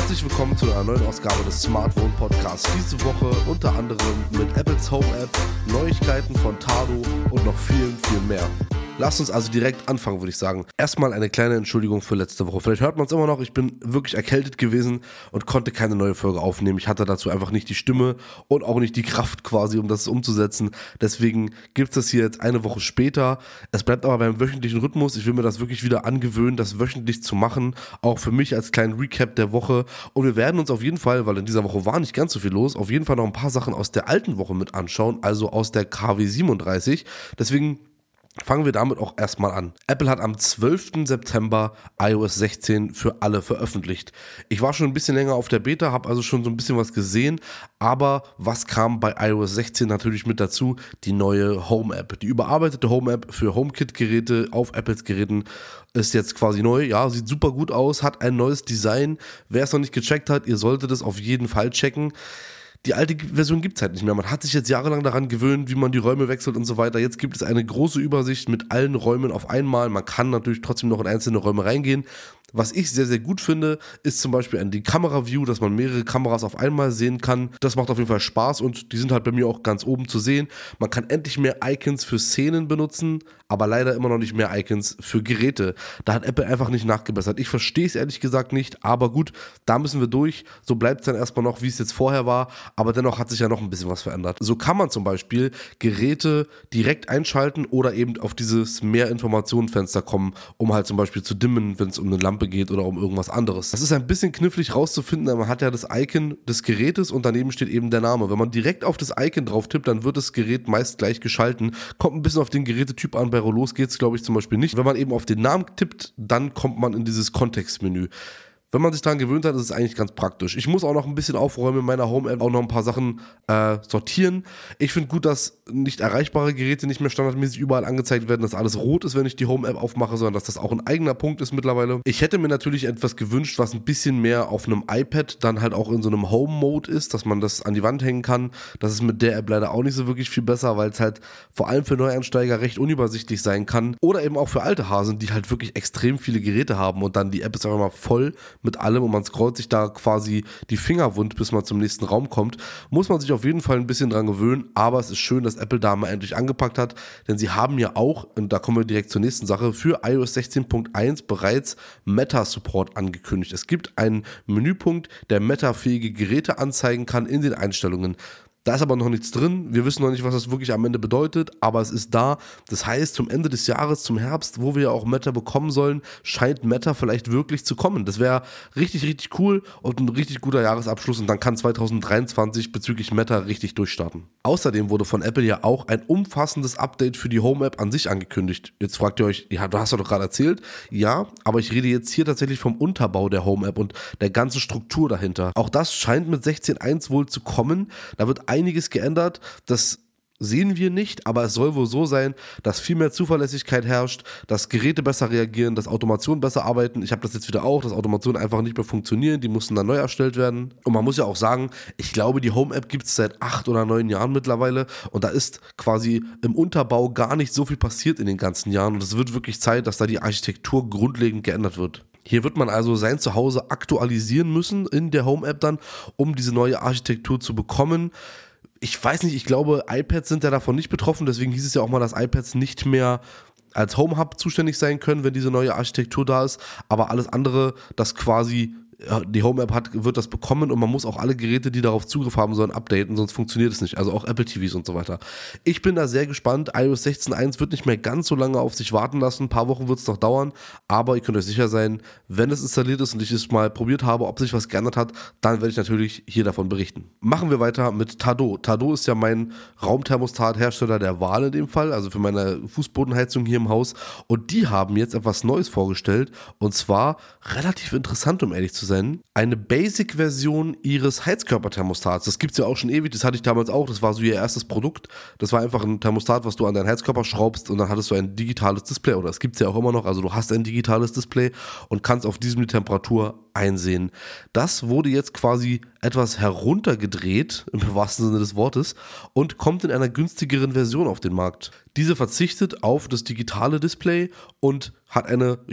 Herzlich willkommen zu einer neuen Ausgabe des Smartphone Podcasts. Diese Woche unter anderem mit Apples Home App, Neuigkeiten von Tado und noch viel, viel mehr. Lasst uns also direkt anfangen, würde ich sagen. Erstmal eine kleine Entschuldigung für letzte Woche. Vielleicht hört man es immer noch, ich bin wirklich erkältet gewesen und konnte keine neue Folge aufnehmen. Ich hatte dazu einfach nicht die Stimme und auch nicht die Kraft quasi, um das umzusetzen. Deswegen gibt es das hier jetzt eine Woche später. Es bleibt aber beim wöchentlichen Rhythmus. Ich will mir das wirklich wieder angewöhnen, das wöchentlich zu machen. Auch für mich als kleinen Recap der Woche. Und wir werden uns auf jeden Fall, weil in dieser Woche war nicht ganz so viel los, auf jeden Fall noch ein paar Sachen aus der alten Woche mit anschauen. Also aus der KW 37. Deswegen fangen wir damit auch erstmal an. Apple hat am 12. September iOS 16 für alle veröffentlicht. Ich war schon ein bisschen länger auf der Beta, habe also schon so ein bisschen was gesehen, aber was kam bei iOS 16 natürlich mit dazu? Die neue Home-App. Die überarbeitete Home-App für HomeKit-Geräte auf Apples Geräten ist jetzt quasi neu. Ja, sieht super gut aus, hat ein neues Design. Wer es noch nicht gecheckt hat, ihr solltet es auf jeden Fall checken. Die alte Version gibt es halt nicht mehr. Man hat sich jetzt jahrelang daran gewöhnt, wie man die Räume wechselt und so weiter. Jetzt gibt es eine große Übersicht mit allen Räumen auf einmal. Man kann natürlich trotzdem noch in einzelne Räume reingehen. Was ich sehr, sehr gut finde, ist zum Beispiel die Kamera-View, dass man mehrere Kameras auf einmal sehen kann. Das macht auf jeden Fall Spaß und die sind halt bei mir auch ganz oben zu sehen. Man kann endlich mehr Icons für Szenen benutzen, aber leider immer noch nicht mehr Icons für Geräte. Da hat Apple einfach nicht nachgebessert. Ich verstehe es ehrlich gesagt nicht, aber gut, da müssen wir durch. So bleibt es dann erstmal noch, wie es jetzt vorher war, aber dennoch hat sich ja noch ein bisschen was verändert. So kann man zum Beispiel Geräte direkt einschalten oder eben auf dieses Mehr-Informationen-Fenster kommen, um halt zum Beispiel zu dimmen, wenn es um eine Lampe geht oder um irgendwas anderes. Das ist ein bisschen knifflig rauszufinden, aber man hat ja das Icon des Gerätes und daneben steht eben der Name. Wenn man direkt auf das Icon drauf tippt, dann wird das Gerät meist gleich geschalten. Kommt ein bisschen auf den Gerätetyp an, bei Rollos geht es glaube ich zum Beispiel nicht. Wenn man eben auf den Namen tippt, dann kommt man in dieses Kontextmenü. Wenn man sich daran gewöhnt hat, ist es eigentlich ganz praktisch. Ich muss auch noch ein bisschen aufräumen in meiner Home-App, auch noch ein paar Sachen sortieren. Ich finde gut, dass nicht erreichbare Geräte nicht mehr standardmäßig überall angezeigt werden, dass alles rot ist, wenn ich die Home-App aufmache, sondern dass das auch ein eigener Punkt ist mittlerweile. Ich hätte mir natürlich etwas gewünscht, was ein bisschen mehr auf einem iPad dann halt auch in so einem Home-Mode ist, dass man das an die Wand hängen kann. Das ist mit der App leider auch nicht so wirklich viel besser, weil es halt vor allem für Neueinsteiger recht unübersichtlich sein kann. Oder eben auch für alte Hasen, die halt wirklich extrem viele Geräte haben und dann die App ist einfach mal voll mit allem und man scrollt sich da quasi die Finger wund, bis man zum nächsten Raum kommt, muss man sich auf jeden Fall ein bisschen dran gewöhnen, aber es ist schön, dass Apple da mal endlich angepackt hat, denn sie haben ja auch, und da kommen wir direkt zur nächsten Sache, für iOS 16.1 bereits Meta-Support angekündigt. Es gibt einen Menüpunkt, der Meta-fähige Geräte anzeigen kann in den Einstellungen. Da ist aber noch nichts drin. Wir wissen noch nicht, was das wirklich am Ende bedeutet, aber es ist da. Das heißt, zum Ende des Jahres, zum Herbst, wo wir ja auch Meta bekommen sollen, scheint Meta vielleicht wirklich zu kommen. Das wäre richtig, richtig cool und ein richtig guter Jahresabschluss und dann kann 2023 bezüglich Meta richtig durchstarten. Außerdem wurde von Apple ja auch ein umfassendes Update für die Home-App an sich angekündigt. Jetzt fragt ihr euch, ja, du hast doch gerade erzählt. Ja, aber ich rede jetzt hier tatsächlich vom Unterbau der Home-App und der ganzen Struktur dahinter. Auch das scheint mit 16.1 wohl zu kommen. Da wird einiges geändert, das sehen wir nicht, aber es soll wohl so sein, dass viel mehr Zuverlässigkeit herrscht, dass Geräte besser reagieren, dass Automationen besser arbeiten. Ich habe das jetzt wieder auch, dass Automationen einfach nicht mehr funktionieren, die mussten dann neu erstellt werden. Und man muss ja auch sagen, ich glaube, die Home-App gibt es seit 8 oder 9 Jahren mittlerweile und da ist quasi im Unterbau gar nicht so viel passiert in den ganzen Jahren und es wird wirklich Zeit, dass da die Architektur grundlegend geändert wird. Hier wird man also sein Zuhause aktualisieren müssen in der Home-App dann, um diese neue Architektur zu bekommen. Ich weiß nicht, ich glaube, iPads sind ja davon nicht betroffen, deswegen hieß es ja auch mal, dass iPads nicht mehr als Home-Hub zuständig sein können, wenn diese neue Architektur da ist, aber alles andere, das quasi die Home-App hat, wird das bekommen und man muss auch alle Geräte, die darauf Zugriff haben sollen, updaten, sonst funktioniert es nicht. Also auch Apple TVs und so weiter. Ich bin da sehr gespannt. iOS 16.1 wird nicht mehr ganz so lange auf sich warten lassen. Ein paar Wochen wird es noch dauern, aber ihr könnt euch sicher sein, wenn es installiert ist und ich es mal probiert habe, ob sich was geändert hat, dann werde ich natürlich hier davon berichten. Machen wir weiter mit Tado. Tado ist ja mein Raumthermostat-Hersteller der Wahl in dem Fall, also für meine Fußbodenheizung hier im Haus und die haben jetzt etwas Neues vorgestellt und zwar relativ interessant, um ehrlich zu sein, eine Basic-Version ihres Heizkörperthermostats. Das gibt es ja auch schon ewig, das hatte ich damals auch, das war so ihr erstes Produkt. Das war einfach ein Thermostat, was du an deinen Heizkörper schraubst und dann hattest du ein digitales Display, oder das gibt es ja auch immer noch, also du hast ein digitales Display und kannst auf diesem die Temperatur einsehen. Das wurde jetzt quasi etwas heruntergedreht, im wahrsten Sinne des Wortes, und kommt in einer günstigeren Version auf den Markt. Diese verzichtet auf das digitale Display und hat eine,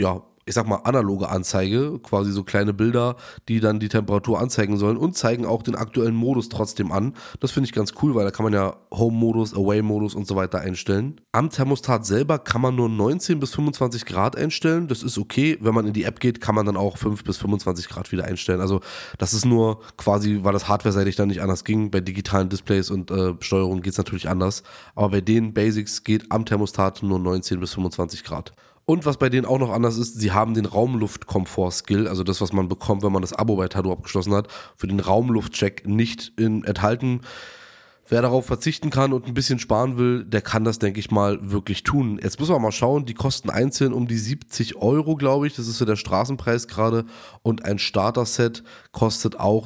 ich sag mal, analoge Anzeige, quasi so kleine Bilder, die dann die Temperatur anzeigen sollen und zeigen auch den aktuellen Modus trotzdem an. Das finde ich ganz cool, weil da kann man ja Home-Modus, Away-Modus und so weiter einstellen. Am Thermostat selber kann man nur 19 bis 25 Grad einstellen. Das ist okay. Wenn man in die App geht, kann man dann auch 5 bis 25 Grad wieder einstellen. Also das ist nur quasi, weil das hardware-seitig dann nicht anders ging. Bei digitalen Displays und Steuerung geht es natürlich anders. Aber bei den Basics geht am Thermostat nur 19 bis 25 Grad. Und was bei denen auch noch anders ist, sie haben den Raumluftkomfort-Skill, also das, was man bekommt, wenn man das Abo bei Tado abgeschlossen hat, für den Raumluftcheck nicht enthalten. Wer darauf verzichten kann und ein bisschen sparen will, der kann das, denke ich mal, wirklich tun. Jetzt müssen wir mal schauen, die kosten einzeln um die 70 Euro, glaube ich. Das ist so der Straßenpreis gerade. Und ein Starter-Set kostet auch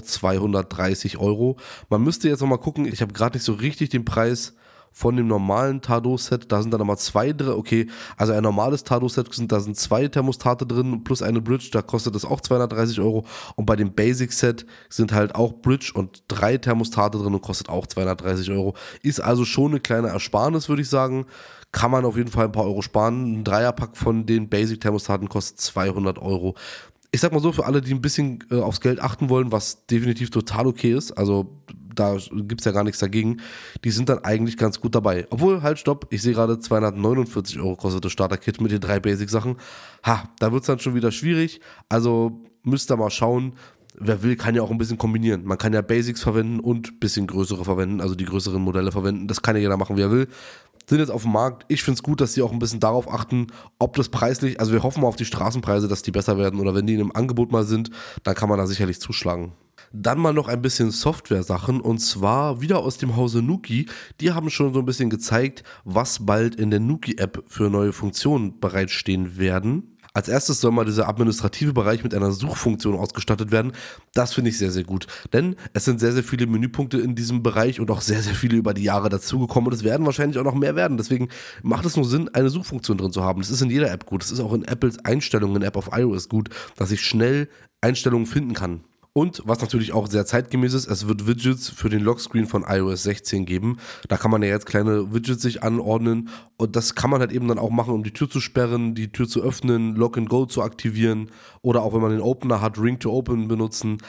230 Euro. Man müsste jetzt noch mal gucken, ich habe gerade nicht so richtig den Preis von dem normalen Tado-Set, da sind dann nochmal zwei drin, okay, also ein normales Tado-Set, da sind 2 Thermostate drin plus eine Bridge, da kostet das auch 230 Euro und bei dem Basic-Set sind halt auch Bridge und 3 Thermostate drin und kostet auch 230 Euro. Ist also schon eine kleine Ersparnis, würde ich sagen, kann man auf jeden Fall ein paar Euro sparen. Ein Dreierpack von den Basic-Thermostaten kostet 200 Euro. Ich sag mal so, für alle, die ein bisschen aufs Geld achten wollen, was definitiv total okay ist, also da gibt es ja gar nichts dagegen, die sind dann eigentlich ganz gut dabei. Obwohl, halt, stopp, ich sehe gerade 249 Euro kostet das Starter-Kit mit den 3 Basic-Sachen. Da wird es dann schon wieder schwierig, also müsst ihr mal schauen. Wer will, kann ja auch ein bisschen kombinieren. Man kann ja Basics verwenden und ein bisschen größere verwenden, also die größeren Modelle verwenden. Das kann ja jeder machen, wie er will. Sind jetzt auf dem Markt. Ich finde es gut, dass sie auch ein bisschen darauf achten, ob das preislich, also wir hoffen mal auf die Straßenpreise, dass die besser werden oder wenn die in einem Angebot mal sind, dann kann man da sicherlich zuschlagen. Dann mal noch ein bisschen Software-Sachen und zwar wieder aus dem Hause Nuki. Die haben schon so ein bisschen gezeigt, was bald in der Nuki-App für neue Funktionen bereitstehen werden. Als erstes soll mal dieser administrative Bereich mit einer Suchfunktion ausgestattet werden. Das finde ich sehr, sehr gut. Denn es sind sehr, sehr viele Menüpunkte in diesem Bereich und auch sehr, sehr viele über die Jahre dazugekommen. Und es werden wahrscheinlich auch noch mehr werden. Deswegen macht es nur Sinn, eine Suchfunktion drin zu haben. Das ist in jeder App gut. Das ist auch in Apples Einstellungen, in App auf iOS gut, dass ich schnell Einstellungen finden kann. Und was natürlich auch sehr zeitgemäß ist, es wird Widgets für den Lockscreen von iOS 16 geben. Da kann man ja jetzt kleine Widgets sich anordnen und das kann man halt eben dann auch machen, um die Tür zu sperren, die Tür zu öffnen, Lock and Go zu aktivieren oder auch wenn man den Opener hat, Ring to Open benutzen.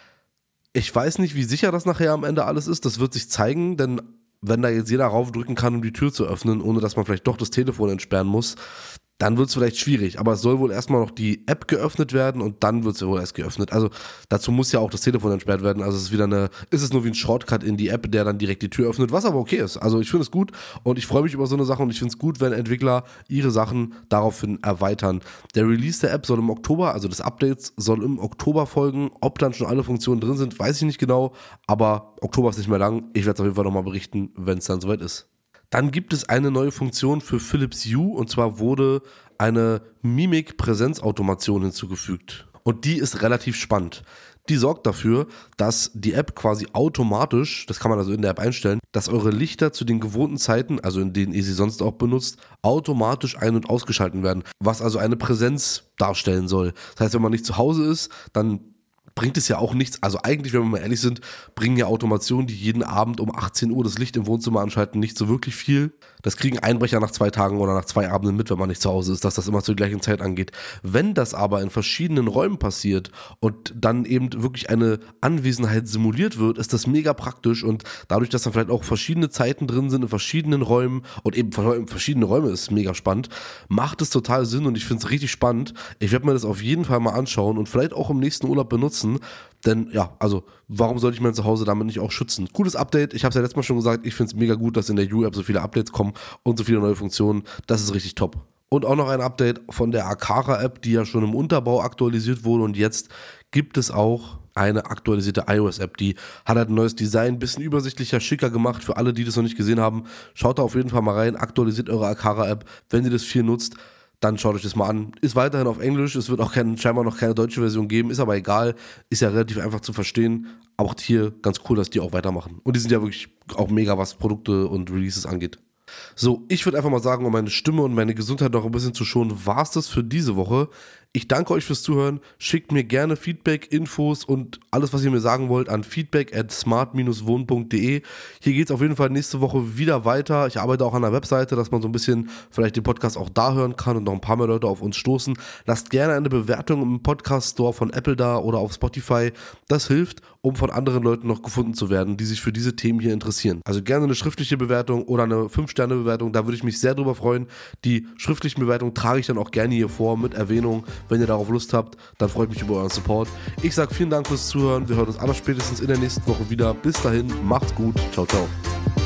Ich weiß nicht, wie sicher das nachher am Ende alles ist, das wird sich zeigen, denn wenn da jetzt jeder raufdrücken kann, um die Tür zu öffnen, ohne dass man vielleicht doch das Telefon entsperren muss, dann wird es vielleicht schwierig, aber es soll wohl erstmal noch die App geöffnet werden und dann wird es wohl erst geöffnet. Also dazu muss ja auch das Telefon entsperrt werden, also ist es nur wie ein Shortcut in die App, der dann direkt die Tür öffnet, was aber okay ist. Also ich finde es gut und ich freue mich über so eine Sache und ich finde es gut, wenn Entwickler ihre Sachen daraufhin erweitern. Der Release der App soll im Oktober, also des Updates soll im Oktober folgen. Ob dann schon alle Funktionen drin sind, weiß ich nicht genau, aber Oktober ist nicht mehr lang. Ich werde es auf jeden Fall nochmal berichten, wenn es dann soweit ist. Dann gibt es eine neue Funktion für Philips Hue und zwar wurde eine Mimik-Präsenzautomation hinzugefügt. Und die ist relativ spannend. Die sorgt dafür, dass die App quasi automatisch, das kann man also in der App einstellen, dass eure Lichter zu den gewohnten Zeiten, also in denen ihr sie sonst auch benutzt, automatisch ein- und ausgeschalten werden. Was also eine Präsenz darstellen soll. Das heißt, wenn man nicht zu Hause ist, dann bringt es ja auch nichts, also eigentlich, wenn wir mal ehrlich sind, bringen ja Automationen, die jeden Abend um 18 Uhr das Licht im Wohnzimmer anschalten, nicht so wirklich viel. Das kriegen Einbrecher nach 2 Tagen oder nach 2 Abenden mit, wenn man nicht zu Hause ist, dass das immer zur gleichen Zeit angeht. Wenn das aber in verschiedenen Räumen passiert und dann eben wirklich eine Anwesenheit simuliert wird, ist das mega praktisch und dadurch, dass dann vielleicht auch verschiedene Zeiten drin sind in verschiedenen Räumen und eben verschiedene Räume ist mega spannend, macht es total Sinn und ich finde es richtig spannend. Ich werde mir das auf jeden Fall mal anschauen und vielleicht auch im nächsten Urlaub benutzen. Denn ja, also warum sollte ich mein Zuhause damit nicht auch schützen? Cooles Update, ich habe es ja letztes Mal schon gesagt, ich finde es mega gut, dass in der Hue-App so viele Updates kommen und so viele neue Funktionen, das ist richtig top. Und auch noch ein Update von der Aqara-App, die ja schon im Unterbau aktualisiert wurde und jetzt gibt es auch eine aktualisierte iOS-App, die hat halt ein neues Design, ein bisschen übersichtlicher, schicker gemacht, für alle, die das noch nicht gesehen haben, schaut da auf jeden Fall mal rein, aktualisiert eure Aqara-App, wenn ihr das viel nutzt, dann schaut euch das mal an. Ist weiterhin auf Englisch, es wird auch scheinbar noch keine deutsche Version geben, ist aber egal, ist ja relativ einfach zu verstehen. Auch hier ganz cool, dass die auch weitermachen. Und die sind ja wirklich auch mega, was Produkte und Releases angeht. So, ich würde einfach mal sagen, um meine Stimme und meine Gesundheit noch ein bisschen zu schonen, war es das für diese Woche. Ich danke euch fürs Zuhören. Schickt mir gerne Feedback, Infos und alles, was ihr mir sagen wollt, an feedback@smart-wohnen.de. Hier geht es auf jeden Fall nächste Woche wieder weiter. Ich arbeite auch an der Webseite, dass man so ein bisschen vielleicht den Podcast auch da hören kann und noch ein paar mehr Leute auf uns stoßen. Lasst gerne eine Bewertung im Podcast-Store von Apple da oder auf Spotify. Das hilft, um von anderen Leuten noch gefunden zu werden, die sich für diese Themen hier interessieren. Also gerne eine schriftliche Bewertung oder eine 5-Sterne-Bewertung, da würde ich mich sehr drüber freuen. Die schriftlichen Bewertungen trage ich dann auch gerne hier vor mit Erwähnung. Wenn ihr darauf Lust habt, dann freue ich mich über euren Support. Ich sage vielen Dank fürs Zuhören. Wir hören uns allerspätestens in der nächsten Woche wieder. Bis dahin, macht's gut. Ciao, ciao.